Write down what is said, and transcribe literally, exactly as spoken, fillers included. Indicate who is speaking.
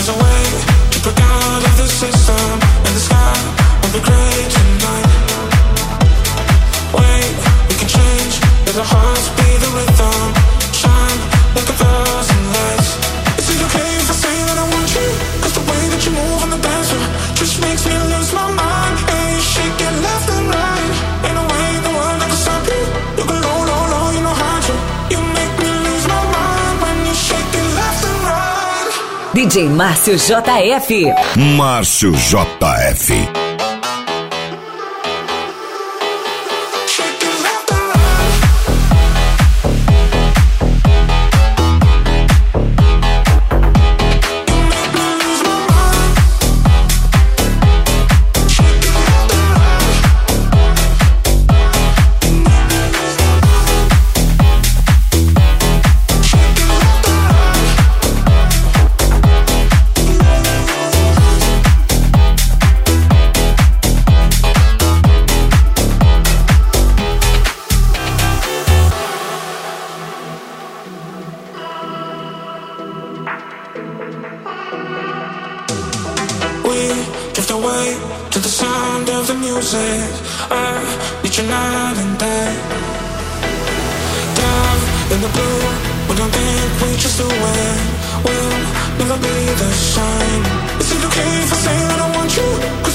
Speaker 1: There's a way to break out of the system, and the sky will be gray tonight. Wait, we can change. Let our hearts be the rhythm. Shine like a thousand lights. Is it okay if I say that I want you? Cause the way that you move on the dance floor just makes me lose my mind. And you shake it left and right. Ain't no way in the world I can stop you. You go low, low, low, you know how to. You make me lose my mind when you shake it left and right.
Speaker 2: D J Márcio J F.
Speaker 3: Márcio J F.
Speaker 1: Drift away to the sound of the music. I need you night and day. Dive in the blue. We don't think we just do it. We'll never be the same. Is it okay if I say that I want you?